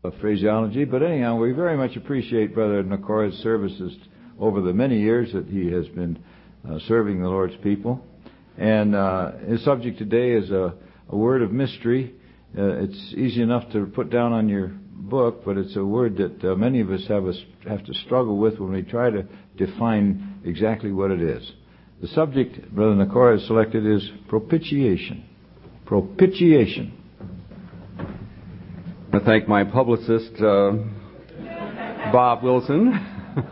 phraseology, but anyhow, we very much appreciate Brother Nakora's services over the many years that he has been serving the Lord's people. And his subject today is a word of mystery. It's easy enough to put down on your book, but it's a word that many of us have to struggle with when we try to define exactly what it is. The subject Brother Nakora has selected is propitiation. Propitiation. I thank my publicist, Bob Wilson.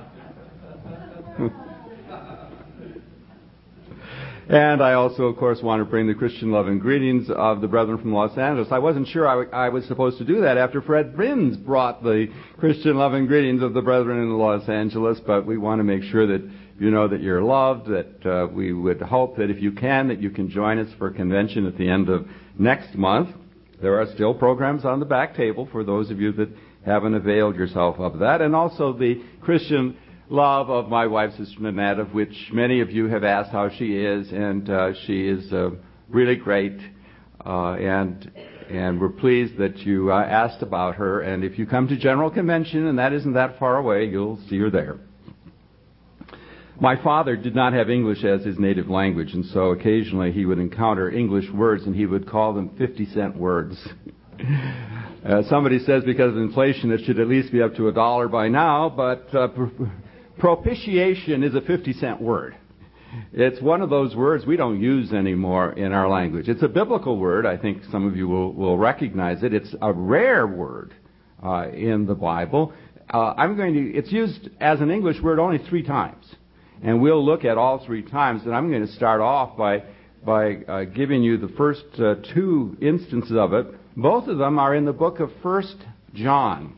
And I also, of course, want to bring the Christian love and greetings of the brethren from Los Angeles. I wasn't sure I was supposed to do that after Fred Brins brought the Christian love and greetings of the brethren in Los Angeles, but we want to make sure that you know that you're loved, that we would hope that if you can, that you can join us for a convention at the end of next month. There are still programs on the back table for those of you that haven't availed yourself of that, and also the Christian love of my wife, Sister Nanette, of which many of you have asked how she is, and she is really great, and we're pleased that you asked about her. And if you come to General Convention, and that isn't that far away, you'll see her there. My father did not have English as his native language, and so occasionally he would encounter English words, and he would call them 50-cent words. Somebody says because of inflation it should at least be up to $1 by now, but propitiation is a 50-cent word. It's one of those words we don't use anymore in our language. It's a biblical word. I think some of you will recognize it. It's a rare word in the Bible. It's used as an English word only 3 times. And we'll look at all 3 times. And I'm going to start off by giving you the first 2 instances of it. Both of them are in the book of 1 John.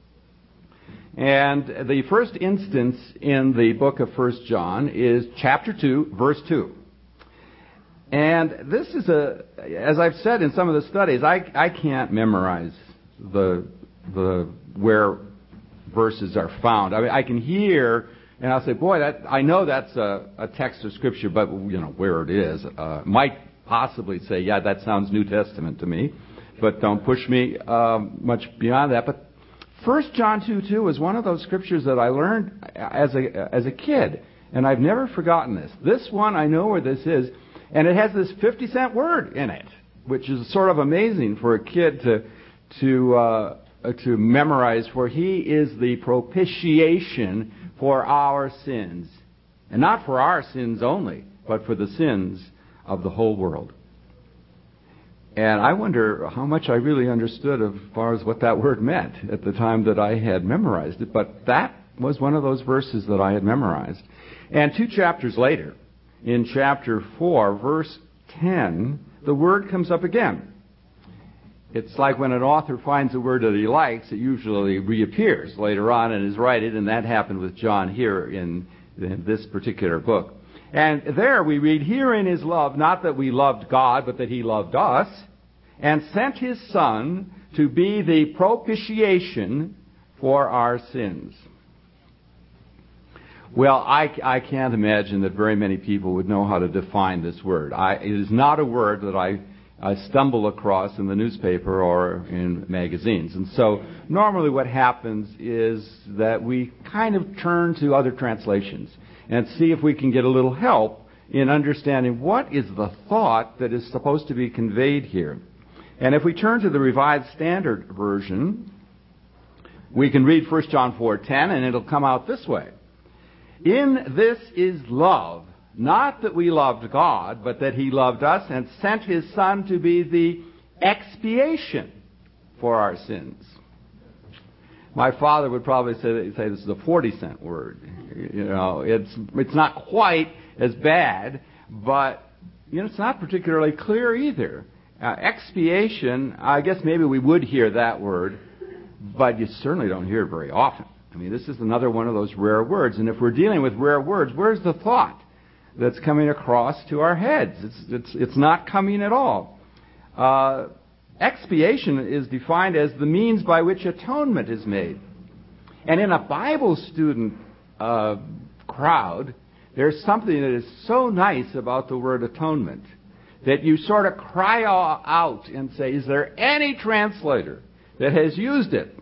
And the first instance in the book of 1 John is chapter 2, verse 2. And this is as I've said in some of the studies, I can't memorize the where verses are found. I mean, I can hear, and I'll say, boy, I know that's a text of Scripture, but where it is, might possibly say, yeah, that sounds New Testament to me, but don't push me much beyond that. But 1 John 2:2 is one of those scriptures that I learned as a kid, and I've never forgotten this. This one, I know where this is, and it has this 50-cent word in it, which is sort of amazing for a kid to memorize. For he is the propitiation for our sins, and not for our sins only, but for the sins of the whole world. And I wonder how much I really understood as far as what that word meant at the time that I had memorized it. But that was one of those verses that I had memorized. And 2 chapters later, in chapter 4, verse 10, the word comes up again. It's like when an author finds a word that he likes, it usually reappears later on in his writing, and that happened with John here in this particular book. And there we read, herein is love, not that we loved God, but that he loved us, and sent his Son to be the propitiation for our sins. Well, I can't imagine that very many people would know how to define this word. It is not a word that I stumble across in the newspaper or in magazines. And so normally what happens is that we kind of turn to other translations and see if we can get a little help in understanding what is the thought that is supposed to be conveyed here. And if we turn to the Revised Standard Version, we can read 1 John 4:10, and it'll come out this way. In this is love, not that we loved God, but that he loved us and sent his Son to be the expiation for our sins. My father would probably say this is a 40-cent word. It's not quite as bad, but it's not particularly clear either. Expiation, I guess maybe we would hear that word, but you certainly don't hear it very often. I mean, this is another one of those rare words, and if we're dealing with rare words, where's the thought that's coming across to our heads? It's not coming at all. Expiation is defined as the means by which atonement is made. And in a Bible student crowd, there's something that is so nice about the word atonement that you sort of cry out and say, is there any translator that has used it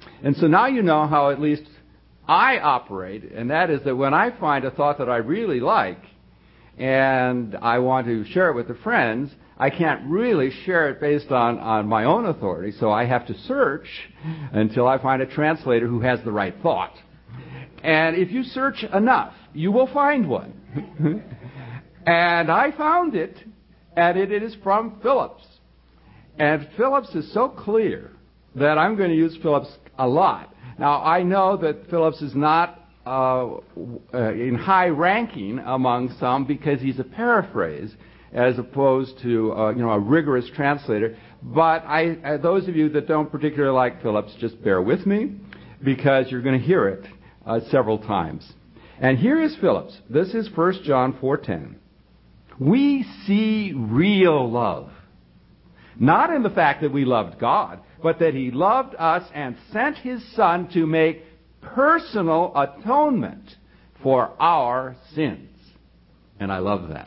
And so now you know how at least I operate, and that is that when I find a thought that I really like and I want to share it with the friends, I can't really share it based on my own authority, so I have to search until I find a translator who has the right thought. And if you search enough, you will find one. And I found it, and it is from Phillips. And Phillips is so clear that I'm going to use Phillips a lot. Now, I know that Phillips is not in high ranking among some because he's a paraphrase as opposed to a rigorous translator. But those of you that don't particularly like Phillips, just bear with me because you're going to hear it several times. And here is Phillips. This is 1 John 4:10. We see real love, not in the fact that we loved God, but that He loved us and sent His Son to make personal atonement for our sins. And I love that.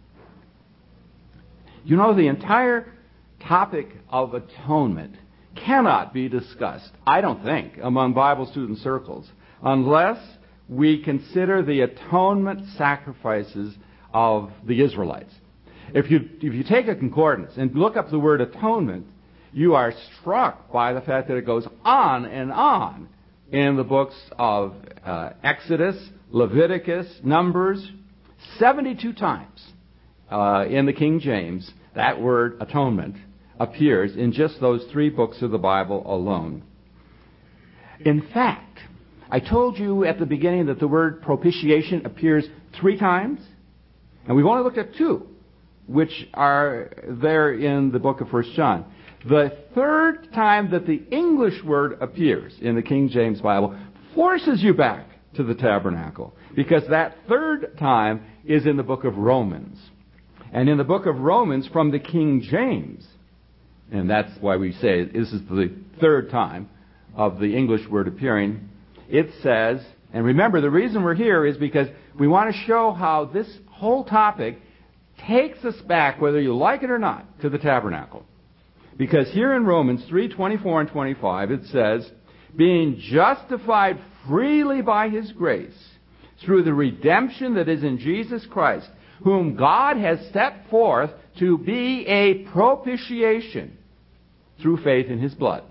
You know, the entire topic of atonement cannot be discussed, I don't think, among Bible student circles, unless we consider the atonement sacrifices of the Israelites. If you take a concordance and look up the word atonement, you are struck by the fact that it goes on and on in the books of Exodus, Leviticus, Numbers. 72 times in the King James, that word atonement appears in just those 3 books of the Bible alone. In fact, I told you at the beginning that the word propitiation appears 3 times, and we've only looked at 2, which are there in the book of 1 John. The 3rd time that the English word appears in the King James Bible forces you back to the tabernacle, because that 3rd time is in the book of Romans. And in the book of Romans from the King James, and that's why we say this is the 3rd time of the English word appearing, it says, and remember the reason we're here is because we want to show how this whole topic takes us back, whether you like it or not, to the tabernacle. Because here in Romans 3:24 and 25 it says, being justified freely by His grace through the redemption that is in Jesus Christ, whom God has set forth to be a propitiation through faith in His blood.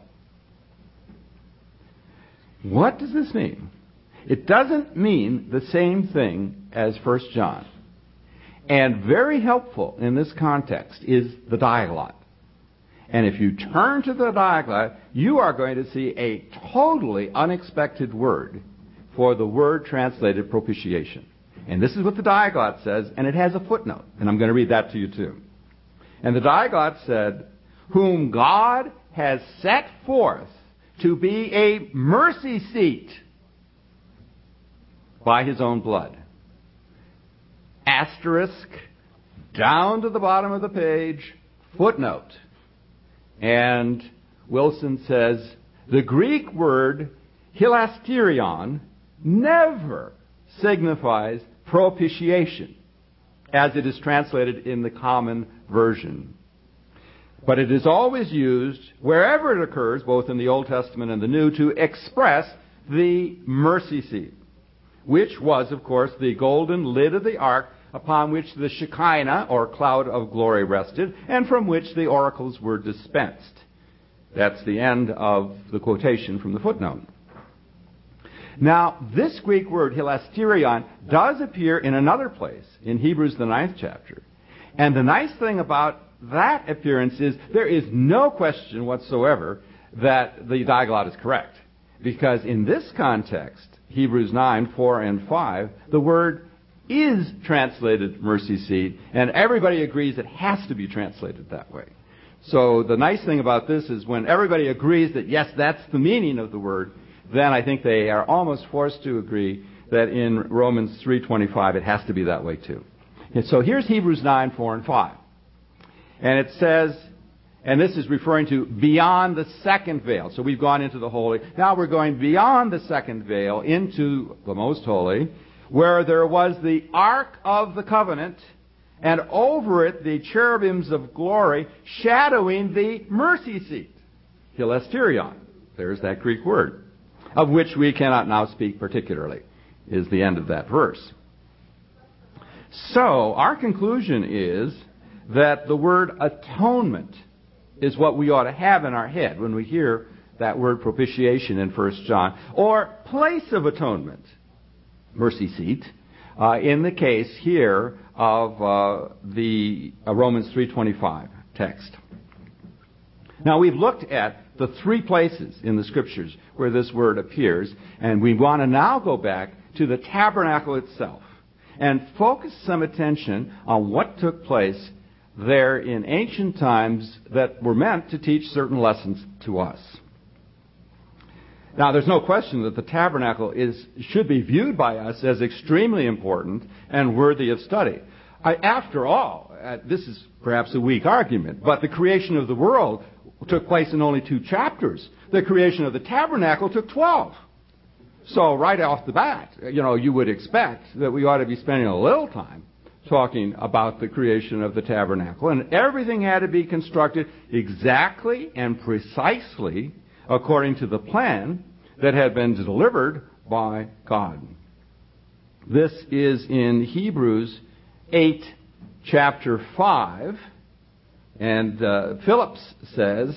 What does this mean? It doesn't mean the same thing as 1 John. And very helpful in this context is the Diaglott. And if you turn to the Diaglott, you are going to see a totally unexpected word for the word translated propitiation. And this is what the Diaglott says, and it has a footnote. And I'm going to read that to you too. And the Diaglott said, whom God has set forth to be a mercy seat by His own blood. Asterisk, down to the bottom of the page, footnote. And Wilson says, the Greek word hilasterion never signifies propitiation, as it is translated in the common version. But it is always used, wherever it occurs, both in the Old Testament and the New, to express the mercy seat, which was, of course, the golden lid of the ark upon which the Shekinah, or cloud of glory, rested, and from which the oracles were dispensed. That's the end of the quotation from the footnote. Now, this Greek word, hilasterion, does appear in another place, in Hebrews, the 9th chapter. And the nice thing about that appearance is there is no question whatsoever that the Diaglott is correct. Because in this context, Hebrews 9, 4, and 5, the word is translated mercy seat, and everybody agrees it has to be translated that way. So the nice thing about this is when everybody agrees that, yes, that's the meaning of the word, then I think they are almost forced to agree that in Romans 3:25 it has to be that way too. And so here's Hebrews 9, 4, and 5. And it says, and this is referring to beyond the second veil. So we've gone into the holy. Now we're going beyond the second veil into the most holy, where there was the Ark of the Covenant, and over it the cherubims of glory shadowing the mercy seat, hilasterion. There's that Greek word, of which we cannot now speak particularly, is the end of that verse. So, our conclusion is that the word atonement is what we ought to have in our head when we hear that word propitiation in 1 John, or place of atonement, mercy seat, in the case here of the Romans 3:25 text. Now, we've looked at the three places in the Scriptures where this word appears, and we want to now go back to the tabernacle itself and focus some attention on what took place there in ancient times that were meant to teach certain lessons to us. Now, there's no question that the tabernacle should be viewed by us as extremely important and worthy of study. After all, this is perhaps a weak argument, but the creation of the world took place in only 2 chapters. The creation of the tabernacle took 12. So right off the bat, you would expect that we ought to be spending a little time talking about the creation of the tabernacle. And everything had to be constructed exactly and precisely according to the plan that had been delivered by God. This is in Hebrews 8, chapter 5. And Phillips says,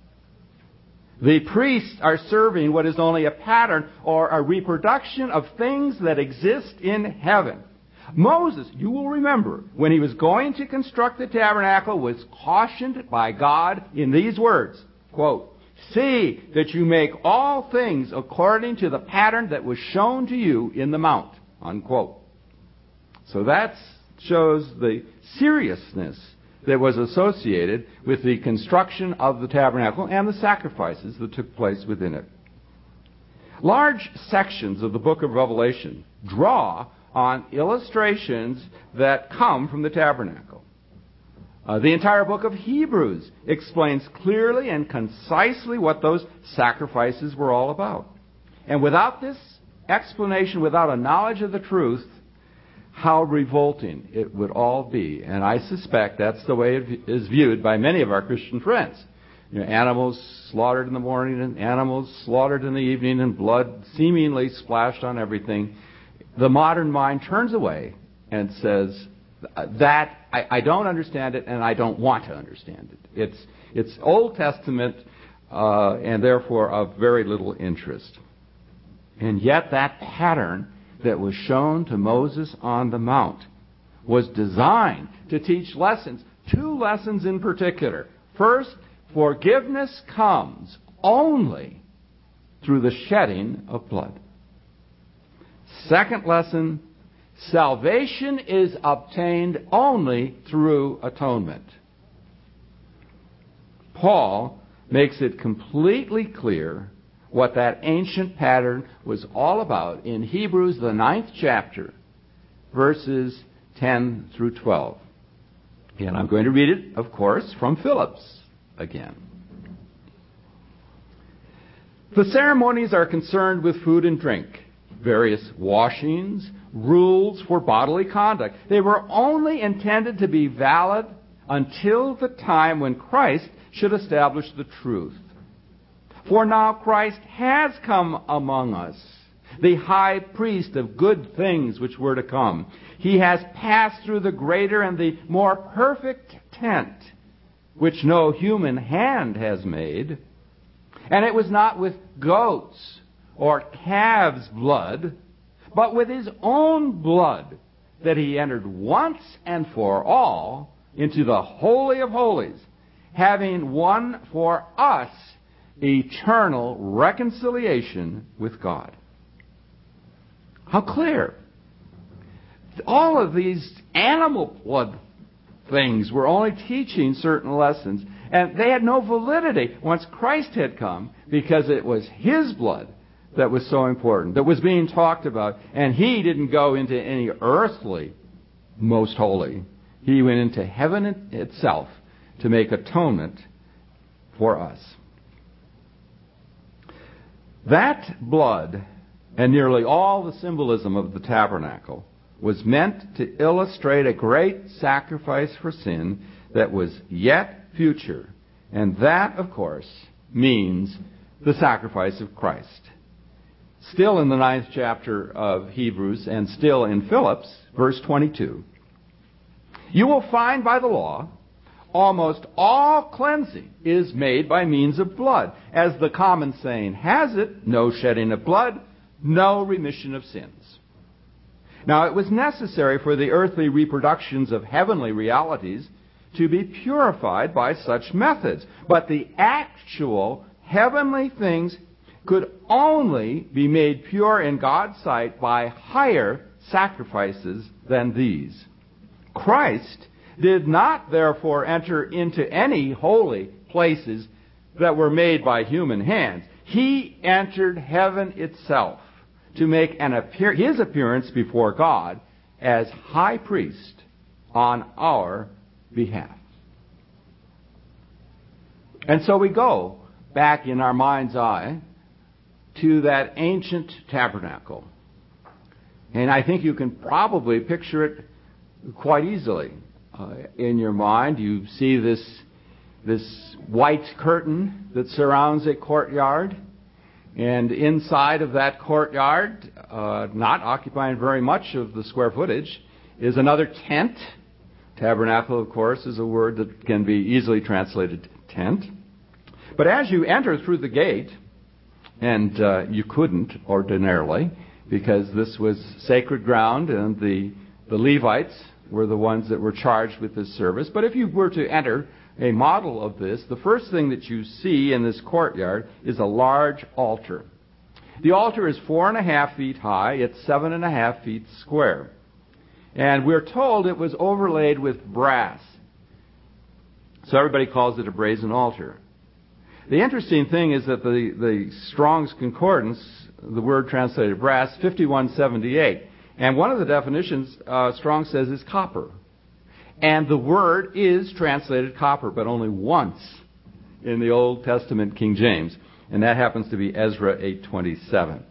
the priests are serving what is only a pattern or a reproduction of things that exist in heaven. Moses, you will remember, when he was going to construct the tabernacle, was cautioned by God in these words, quote, see that you make all things according to the pattern that was shown to you in the mount, unquote. So that shows the seriousness that was associated with the construction of the tabernacle and the sacrifices that took place within it. Large sections of the book of Revelation draw on illustrations that come from the tabernacle. The entire book of Hebrews explains clearly and concisely what those sacrifices were all about. And without this explanation, without a knowledge of the truth, how revolting it would all be. And I suspect that's the way it is viewed by many of our Christian friends. Animals slaughtered in the morning and animals slaughtered in the evening and blood seemingly splashed on everything. The modern mind turns away and says, that I don't understand it and I don't want to understand it. It's Old Testament and therefore of very little interest. And yet that pattern that was shown to Moses on the Mount was designed to teach lessons, 2 lessons in particular. First, forgiveness comes only through the shedding of blood. Second lesson, salvation is obtained only through atonement. Paul makes it completely clear what that ancient pattern was all about in Hebrews, the 9th chapter, verses 10 through 12. And I'm going to read it, of course, from Phillips again. The ceremonies are concerned with food and drink, various washings, rules for bodily conduct. They were only intended to be valid until the time when Christ should establish the truth. For now Christ has come among us, the high priest of good things which were to come. He has passed through the greater and the more perfect tent, which no human hand has made. And it was not with goats or calves' blood, but with his own blood that he entered once and for all into the Holy of Holies, having won for us eternal reconciliation with God. How clear. All of these animal blood things were only teaching certain lessons, and they had no validity once Christ had come, because it was his blood that was so important, that was being talked about, and he didn't go into any earthly most holy. He went into heaven itself to make atonement for us. That blood, and nearly all the symbolism of the tabernacle, was meant to illustrate a great sacrifice for sin that was yet future. And that, of course, means the sacrifice of Christ. Still in the 9th chapter of Hebrews and still in Philip's, verse 22, you will find by the law almost all cleansing is made by means of blood. As the common saying has it, no shedding of blood, no remission of sins. Now it was necessary for the earthly reproductions of heavenly realities to be purified by such methods. But the actual heavenly things could only be made pure in God's sight by higher sacrifices than these. Christ did not therefore enter into any holy places that were made by human hands. He entered heaven itself to make his appearance before God as high priest on our behalf. And so we go back in our mind's eye to that ancient tabernacle. And I think you can probably picture it quite easily. In your mind, you see this white curtain that surrounds a courtyard. And inside of that courtyard, not occupying very much of the square footage, is another tent. Tabernacle, of course, is a word that can be easily translated tent. But as you enter through the gate, and you couldn't ordinarily, because this was sacred ground and the Levites were the ones that were charged with this service. But if you were to enter a model of this, the first thing that you see in this courtyard is a large altar. The altar is 4.5 feet high. It's 7.5 feet square. And we're told it was overlaid with brass. So everybody calls it a brazen altar. The interesting thing is that the Strong's Concordance, the word translated brass, 5178. And one of the definitions Strong says is copper. And the word is translated copper, but only once in the Old Testament King James. And that happens to be Ezra 8:27.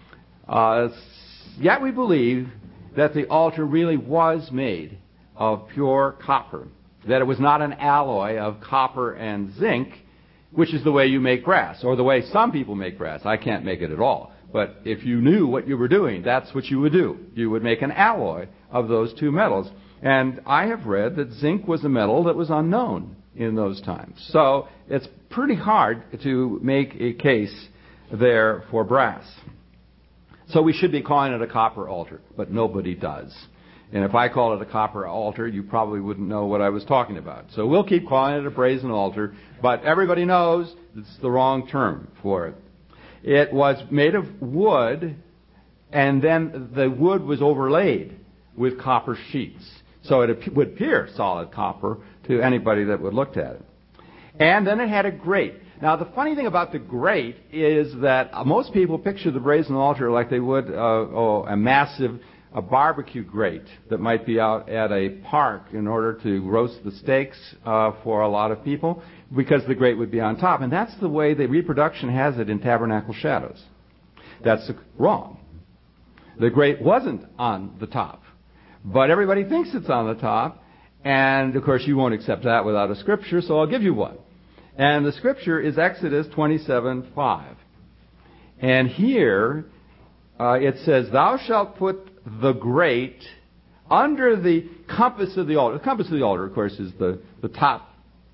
Yet we believe that the altar really was made of pure copper. That it was not an alloy of copper and zinc, which is the way you make brass, or the way some people make brass. I can't make it at all. But if you knew what you were doing, that's what you would do. You would make an alloy of those two metals. And I have read that zinc was a metal that was unknown in those times. So it's pretty hard to make a case there for brass. So we should be calling it a copper altar, but nobody does. And if I call it a copper altar, you probably wouldn't know what I was talking about. So we'll keep calling it a brazen altar, but everybody knows it's the wrong term for it. It was made of wood, and then the wood was overlaid with copper sheets. So it would appear solid copper to anybody that would look at it. And then it had a grate. Now, the funny thing about the grate is that most people picture the brazen altar like they would a massive barbecue grate that might be out at a park in order to roast the steaks for a lot of people, because the grate would be on top. And that's the way the reproduction has it in Tabernacle Shadows. That's wrong. The grate wasn't on the top. But everybody thinks it's on the top. And, of course, you won't accept that without a scripture, so I'll give you one. And the scripture is Exodus 27:5. And here it says, "Thou shalt put the grate under the compass of the altar." The compass of the altar, of course, is the top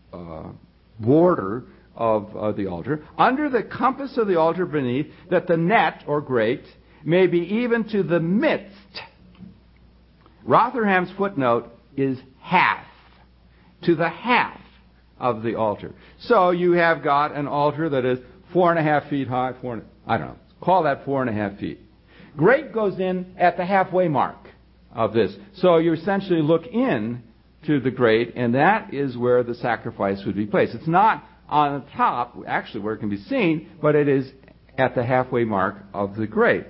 border of the altar. "Under the compass of the altar beneath, that the net, or grate, may be even to the midst." Rotherham's footnote is half. To the half of the altar. So you have got an altar that is 4.5 feet high, call that 4.5 feet. Grate goes in at the halfway mark of this. So you essentially look in to the grate, and that is where the sacrifice would be placed. It's not on the top, actually where it can be seen, but it is at the halfway mark of the grate.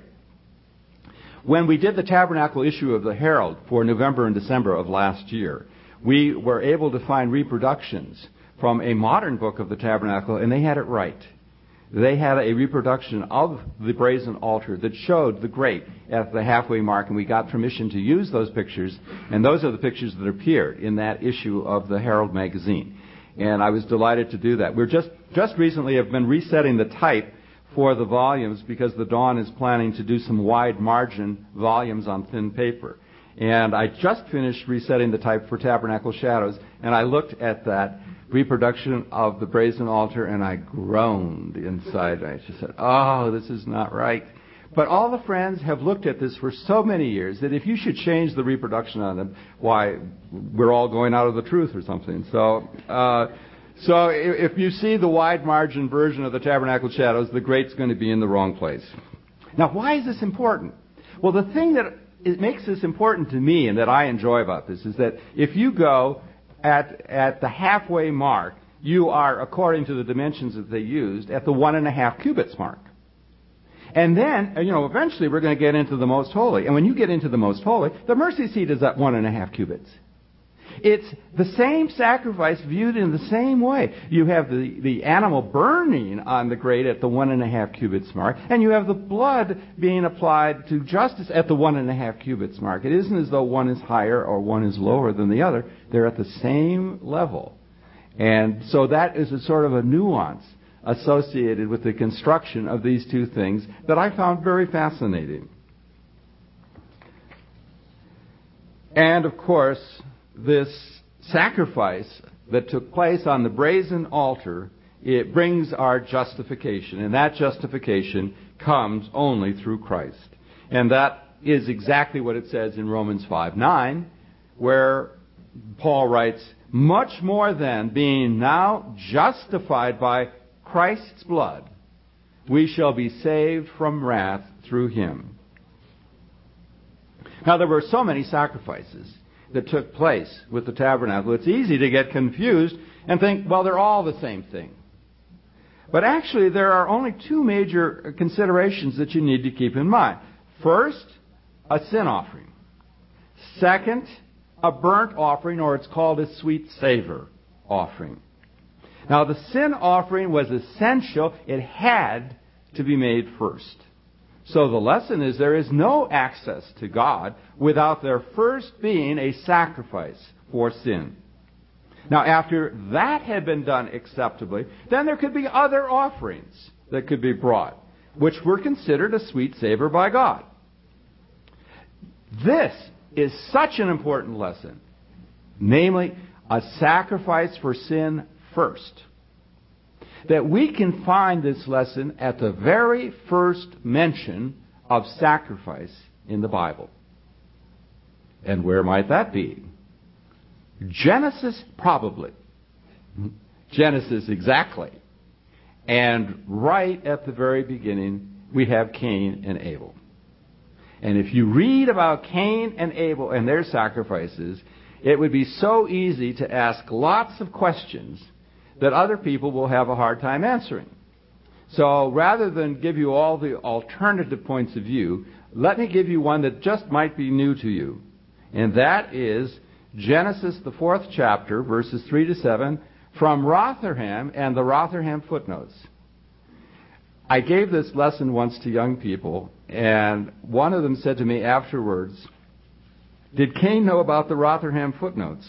When we did the Tabernacle issue of the Herald for November and December of last year, we were able to find reproductions from a modern book of the Tabernacle, and they had it right. They had a reproduction of the brazen altar that showed the grate at the halfway mark, and we got permission to use those pictures, and those are the pictures that appeared in that issue of the Herald magazine. And I was delighted to do that. We're just just recently have been resetting the type for the volumes because the Dawn is planning to do some wide margin volumes on thin paper. And I just finished resetting the type for Tabernacle Shadows, and I looked at that reproduction of the brazen altar, and I groaned inside. I just said, oh, this is not right. But all the friends have looked at this for so many years that if you should change the reproduction on them, why, we're all going out of the truth or something. So if you see the wide margin version of the Tabernacle Shadows, the great's going to be in the wrong place. Now, why is this important? Well, the thing that it makes this important to me and that I enjoy about this is that if you go at the halfway mark, you are, according to the dimensions that they used, at the 1.5 cubits mark. And then, eventually we're going to get into the Most Holy. And when you get into the Most Holy, the mercy seat is at 1.5 cubits. It's the same sacrifice viewed in the same way. You have the animal burning on the grate at the 1.5 cubits mark, and you have the blood being applied to justice at the 1.5 cubits mark. It isn't as though one is higher or one is lower than the other. They're at the same level. And so that is a sort of a nuance associated with the construction of these two things that I found very fascinating. And, of course, this sacrifice that took place on the brazen altar, it brings our justification. And that justification comes only through Christ. And that is exactly what it says in Romans 5:9, where Paul writes, much more than being now justified by Christ's blood, we shall be saved from wrath through him. Now, there were so many sacrifices that took place with the tabernacle. It's easy to get confused and think, well, they're all the same thing. But actually, there are only two major considerations that you need to keep in mind. First, a sin offering. Second, a burnt offering, or it's called a sweet savor offering. Now, the sin offering was essential. It had to be made first. So the lesson is there is no access to God without there first being a sacrifice for sin. Now, after that had been done acceptably, then there could be other offerings that could be brought, which were considered a sweet savor by God. This is such an important lesson, namely a sacrifice for sin first, that we can find this lesson at the very first mention of sacrifice in the Bible. And where might that be? Genesis, probably. Genesis, exactly. And right at the very beginning, we have Cain and Abel. And if you read about Cain and Abel and their sacrifices, it would be so easy to ask lots of questions that other people will have a hard time answering. So rather than give you all the alternative points of view, let me give you one that just might be new to you. And that is Genesis, the 4th chapter, verses 3 to 7, from Rotherham and the Rotherham footnotes. I gave this lesson once to young people, and one of them said to me afterwards, did Cain know about the Rotherham footnotes?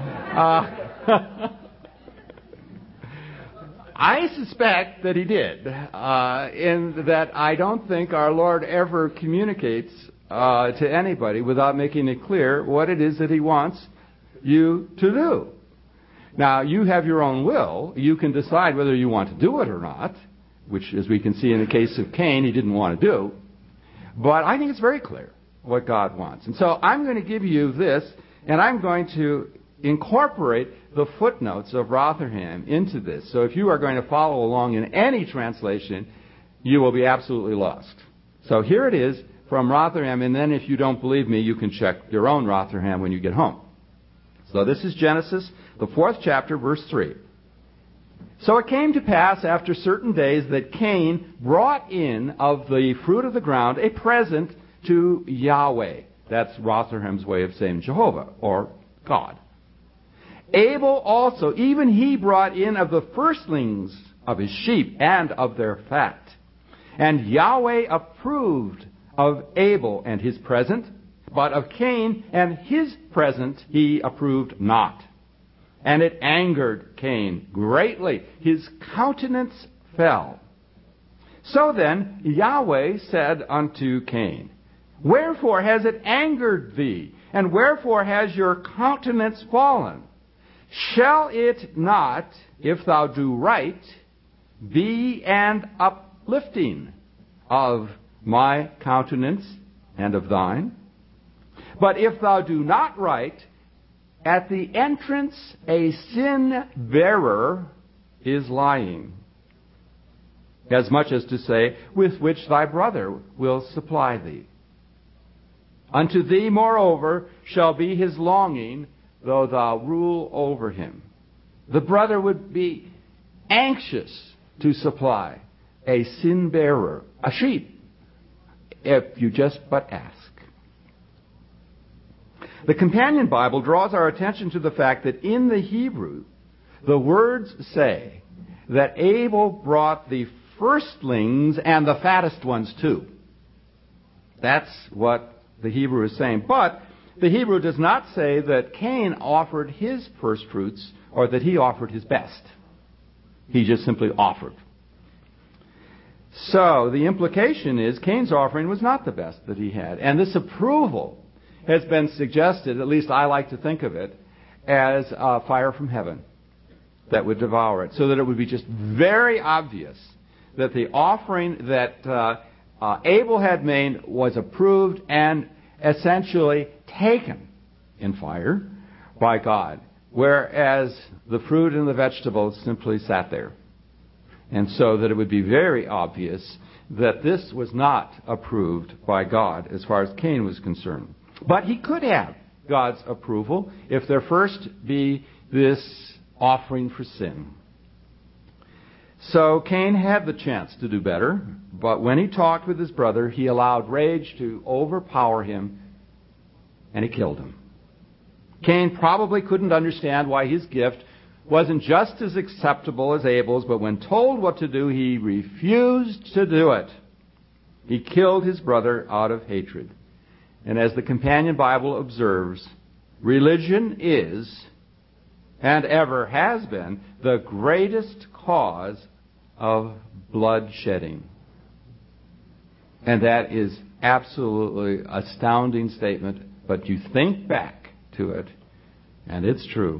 I suspect that he did, in that I don't think our Lord ever communicates to anybody without making it clear what it is that he wants you to do. Now, you have your own will. You can decide whether you want to do it or not, which, as we can see in the case of Cain, he didn't want to do. But I think it's very clear what God wants. And so I'm going to give you this, and I'm going to incorporate the footnotes of Rotherham into this. So if you are going to follow along in any translation, you will be absolutely lost. So here it is from Rotherham, and then if you don't believe me, you can check your own Rotherham when you get home. So this is Genesis, the 4th chapter, verse 3. So it came to pass after certain days that Cain brought in of the fruit of the ground a present to Yahweh. That's Rotherham's way of saying Jehovah, or God. Abel also, even he brought in of the firstlings of his sheep and of their fat. And Yahweh approved of Abel and his present, but of Cain and his present he approved not. and it angered Cain greatly. His countenance fell. So then Yahweh said unto Cain, Wherefore has it angered thee? And wherefore has your countenance fallen? Shall it not, if thou do right, be an uplifting of my countenance and of thine? But if thou do not right, at the entrance a sin-bearer is lying, as much as to say, with which thy brother will supply thee. Unto thee, moreover, shall be his longing, though thou rule over him. The brother would be anxious to supply a sin-bearer, a sheep, if you just but ask. The Companion Bible draws our attention to the fact that in the Hebrew, the words say that Abel brought the firstlings and the fattest ones too. That's what the Hebrew is saying. But the Hebrew does not say that Cain offered his first fruits or that he offered his best. He just simply offered. So the implication is Cain's offering was not the best that he had. And this approval has been suggested, at least I like to think of it, as fire from heaven that would devour it. So that it would be just very obvious that the offering that Abel had made was approved and essentially taken in fire by God, whereas the fruit and the vegetables simply sat there. And so that it would be very obvious that this was not approved by God as far as Cain was concerned. But he could have God's approval if there first be this offering for sin. So Cain had the chance to do better, but when he talked with his brother, he allowed rage to overpower him, and he killed him. Cain probably couldn't understand why his gift wasn't just as acceptable as Abel's, but when told what to do, he refused to do it. He killed his brother out of hatred. And as the Companion Bible observes, religion is, and ever has been, the greatest cause of bloodshedding. And that is absolutely astounding statement, but you think back to it, and it's true.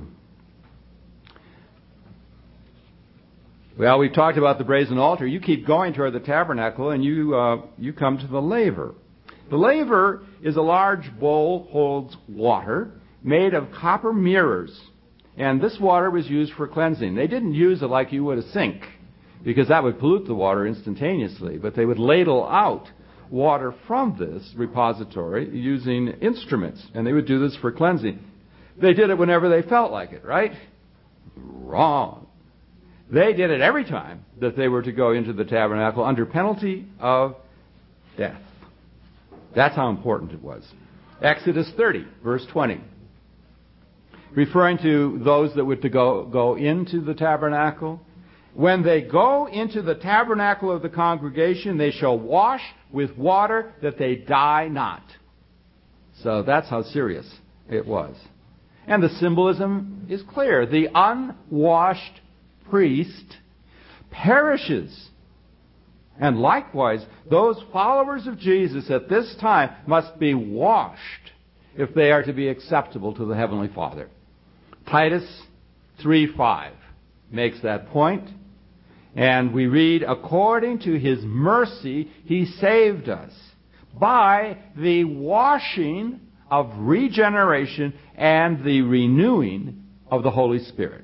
Well, we've talked about the brazen altar. You keep going toward the tabernacle, and you come to the laver. The laver is a large bowl, holds water, made of copper mirrors. And this water was used for cleansing. They didn't use it like you would a sink, because that would pollute the water instantaneously. But they would ladle out water from this repository using instruments. And they would do this for cleansing. They did it whenever they felt like it, right? Wrong. They did it every time that they were to go into the tabernacle under penalty of death. That's how important it was. Exodus 30, verse 20. Referring to those that were to go into the tabernacle. When they go into the tabernacle of the congregation, they shall wash with water that they die not. So that's how serious it was. And the symbolism is clear. The unwashed priest perishes. And likewise, those followers of Jesus at this time must be washed if they are to be acceptable to the Heavenly Father. Titus 3:5 makes that point. And we read, according to His mercy, He saved us by the washing of regeneration and the renewing of the Holy Spirit.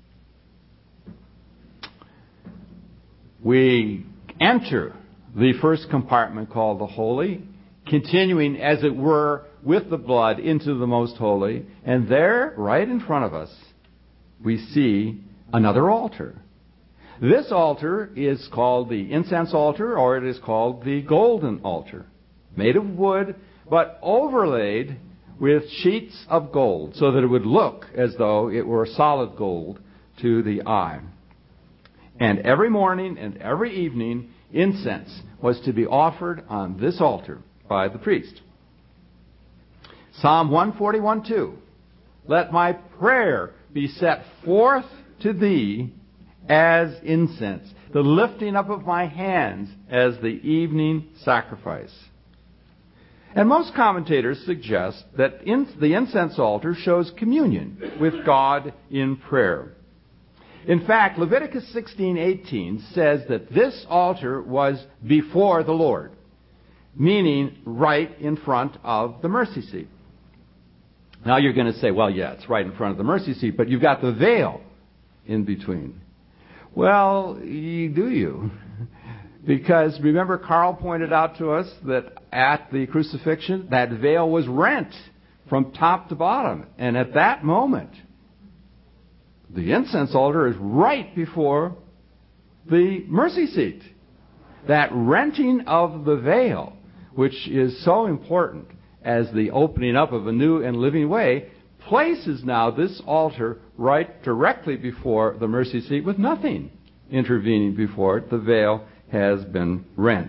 We enter the first compartment called the Holy, continuing, as it were, with the blood into the Most Holy. And there, right in front of us, we see another altar. This altar is called the incense altar, or it is called the golden altar, made of wood, but overlaid with sheets of gold, so that it would look as though it were solid gold to the eye. And every morning and every evening, incense was to be offered on this altar by the priest. Psalm 141:2. Let my prayer be set forth to thee as incense, the lifting up of my hands as the evening sacrifice. And most commentators suggest that the incense altar shows communion with God in prayer. In fact, Leviticus 16:18 says that this altar was before the Lord, meaning right in front of the mercy seat. Now you're going to say, well, yeah, it's right in front of the mercy seat, but you've got the veil in between. Well, do you? Because remember, Carl pointed out to us that at the crucifixion, that veil was rent from top to bottom. And at that moment, the incense altar is right before the mercy seat. That renting of the veil, which is so important as the opening up of a new and living way, places now this altar right directly before the mercy seat with nothing intervening before it. The veil has been rent.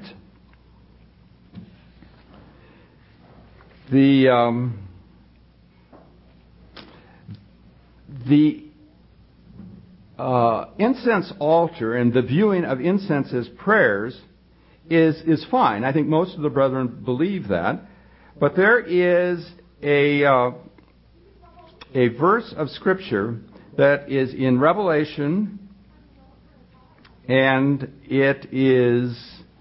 The incense altar and the viewing of incense as prayers is fine. I think most of the brethren believe that. But there is a verse of Scripture that is in Revelation, and it is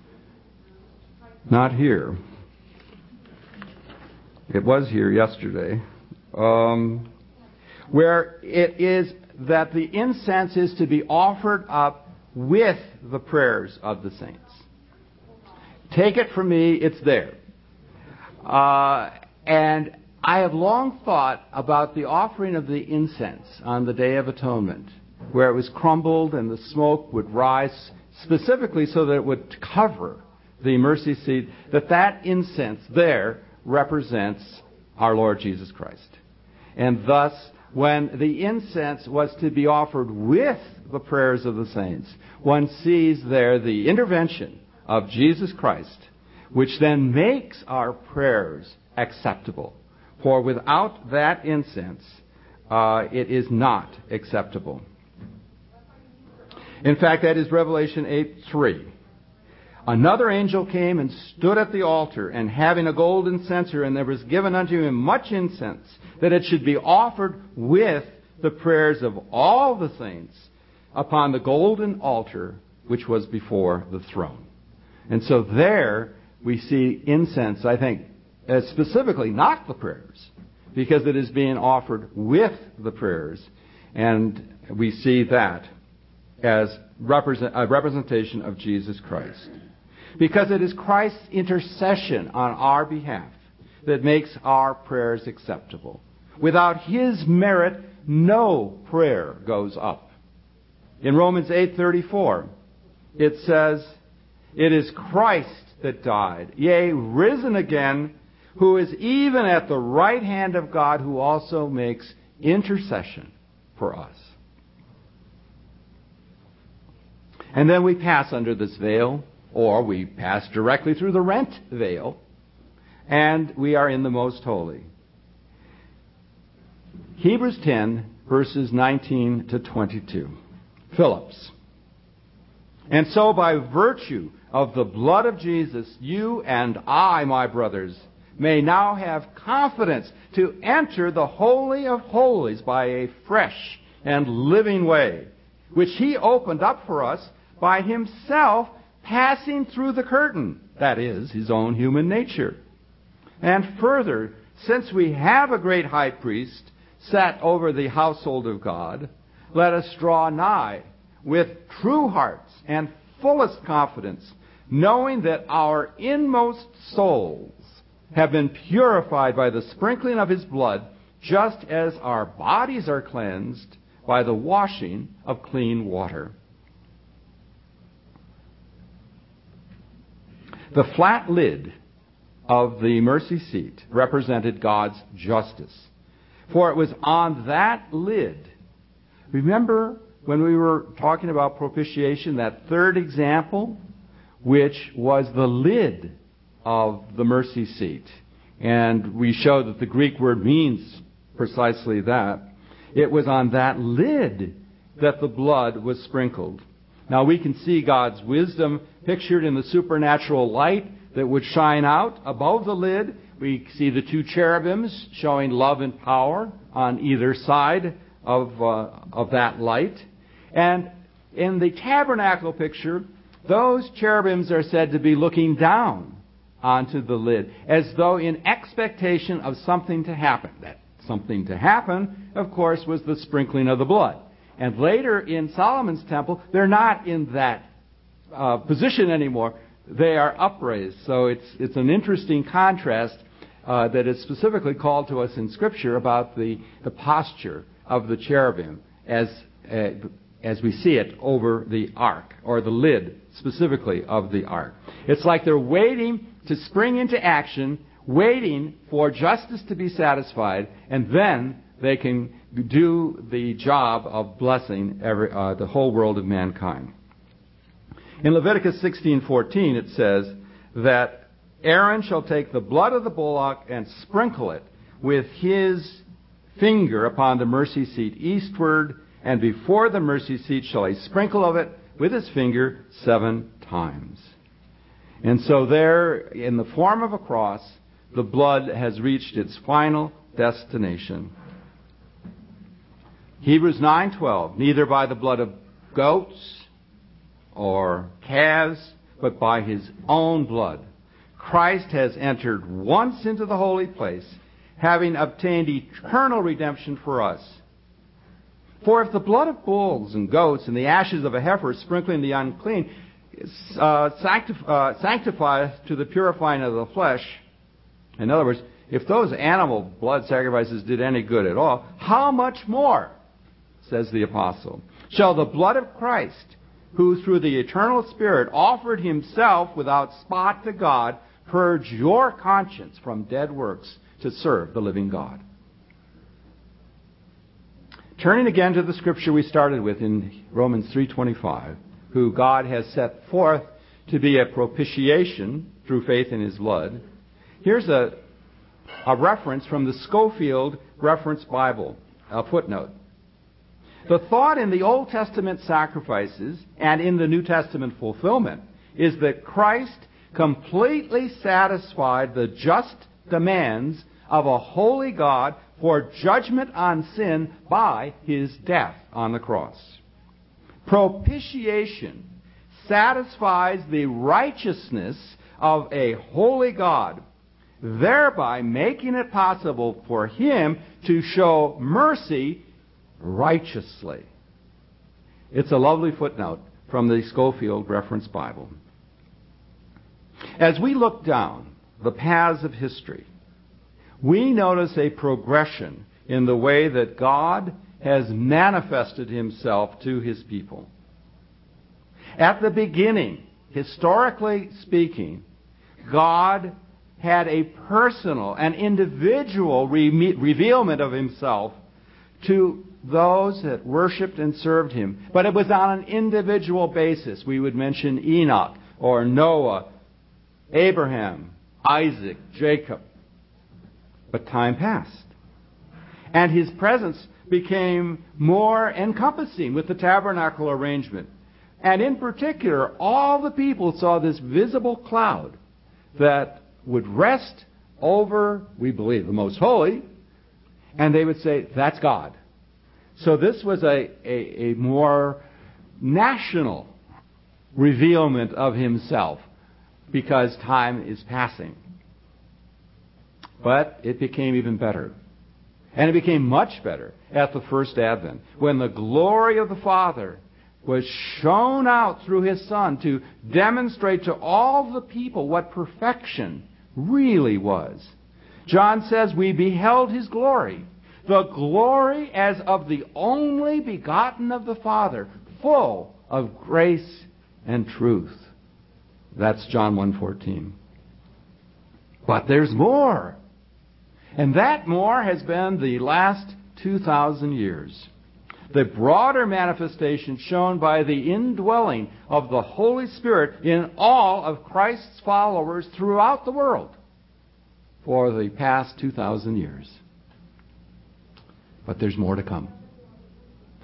not here. It was here yesterday. Where it is that the incense is to be offered up with the prayers of the saints. Take it from me, it's there. And I have long thought about the offering of the incense on the Day of Atonement, where it was crumbled and the smoke would rise specifically so that it would cover the mercy seat, that incense there represents our Lord Jesus Christ. And thus, when the incense was to be offered with the prayers of the saints, one sees there the intervention of Jesus Christ, which then makes our prayers acceptable. For without that incense, it is not acceptable. In fact, that is Revelation 8:3. Another angel came and stood at the altar, and having a golden censer, and there was given unto him much incense, that it should be offered with the prayers of all the saints upon the golden altar which was before the throne. And so there we see incense, I think, as specifically not the prayers, because it is being offered with the prayers. And we see that as a representation of Jesus Christ. Because it is Christ's intercession on our behalf that makes our prayers acceptable. Without His merit, no prayer goes up. In Romans 8:34, it says, "It is Christ that died, yea, risen again, who is even at the right hand of God, who also makes intercession for us." And then we pass under this veil, or we pass directly through the rent veil, and we are in the Most Holy. Hebrews 10, verses 19 to 22. Phillips. "And so by virtue of the blood of Jesus, you and I, my brothers, may now have confidence to enter the Holy of Holies by a fresh and living way, which He opened up for us by Himself, passing through the curtain," that is, His own human nature. "And further, since we have a great high priest set over the household of God, let us draw nigh with true hearts and fullest confidence, knowing that our inmost souls have been purified by the sprinkling of His blood, just as our bodies are cleansed by the washing of clean water." The flat lid of the mercy seat represented God's justice. For it was on that lid. Remember when we were talking about propitiation, that third example, which was the lid of the mercy seat. And we showed that the Greek word means precisely that. It was on that lid that the blood was sprinkled. Now we can see God's wisdom pictured in the supernatural light that would shine out above the lid. We see the two cherubims showing love and power on either side of that light. And in the tabernacle picture, those cherubims are said to be looking down onto the lid, as though in expectation of something to happen. That something to happen, of course, was the sprinkling of the blood. And later in Solomon's temple, they're not in that position anymore. They are upraised. So it's an interesting contrast that is specifically called to us in Scripture about the posture of the cherubim as we see it over the ark, or the lid specifically of the ark. It's like they're waiting to spring into action, waiting for justice to be satisfied, and then they can do the job of blessing the whole world of mankind. In Leviticus 16:14 it says that Aaron shall take the blood of the bullock and sprinkle it with his finger upon the mercy seat eastward, and before the mercy seat shall he sprinkle of it with his finger 7 times. And so there, in the form of a cross, the blood has reached its final destination. Hebrews 9:12, neither by the blood of goats or calves, but by his own blood, Christ has entered once into the holy place, having obtained eternal redemption for us. For if the blood of bulls and goats and the ashes of a heifer sprinkling the unclean sanctifies to the purifying of the flesh, in other words, if those animal blood sacrifices did any good at all, how much more, says the apostle, shall the blood of Christ, who through the eternal Spirit offered himself without spot to God, purge your conscience from dead works to serve the living God. Turning again to the scripture we started with in Romans 3:25, who God has set forth to be a propitiation through faith in his blood. Here's a reference from the Scofield Reference Bible, a footnote. The thought in the Old Testament sacrifices and in the New Testament fulfillment is that Christ completely satisfied the just demands of a holy God for judgment on sin by his death on the cross. Propitiation satisfies the righteousness of a holy God, thereby making it possible for him to show mercy righteously. It's a lovely footnote from the Scofield Reference Bible. As we look down the paths of history, we notice a progression in the way that God has manifested himself to his people. At the beginning, historically speaking, God had a personal and individual revealment of himself to those that worshipped and served him. But it was on an individual basis. We would mention Enoch or Noah, Abraham, Isaac, Jacob. But time passed. And his presence became more encompassing with the tabernacle arrangement. And in particular, all the people saw this visible cloud that would rest over, we believe, the most holy, and they would say, that's God. So this was a more national revealment of himself because time is passing. But it became even better. And it became much better at the first advent, when the glory of the Father was shown out through his Son to demonstrate to all the people what perfection really was. John says, we beheld his glory, the glory as of the only begotten of the Father, full of grace and truth. That's John 1:14. But there's more. And that more has been the last 2,000 years. The broader manifestation shown by the indwelling of the Holy Spirit in all of Christ's followers throughout the world for the past 2,000 years. But there's more to come.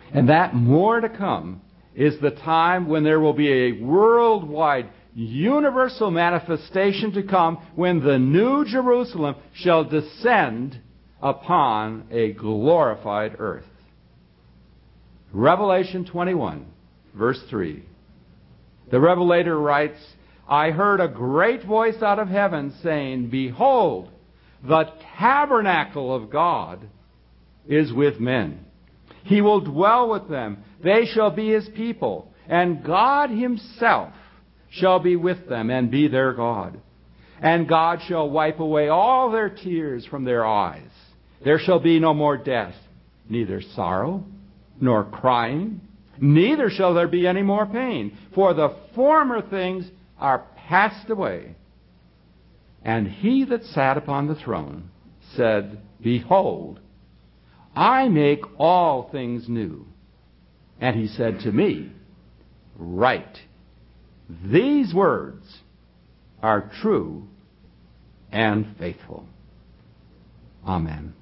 And that more to come is the time when there will be a worldwide, universal manifestation to come when the New Jerusalem shall descend upon a glorified earth. Revelation 21, verse 3. The Revelator writes, I heard a great voice out of heaven saying, Behold, the tabernacle of God is with men. He will dwell with them. They shall be His people. And God Himself shall be with them and be their God. And God shall wipe away all their tears from their eyes. There shall be no more death, neither sorrow nor crying, neither shall there be any more pain, for the former things are passed away. And He that sat upon the throne said, Behold, I make all things new. And He said to me, Write, these words are true and faithful. Amen.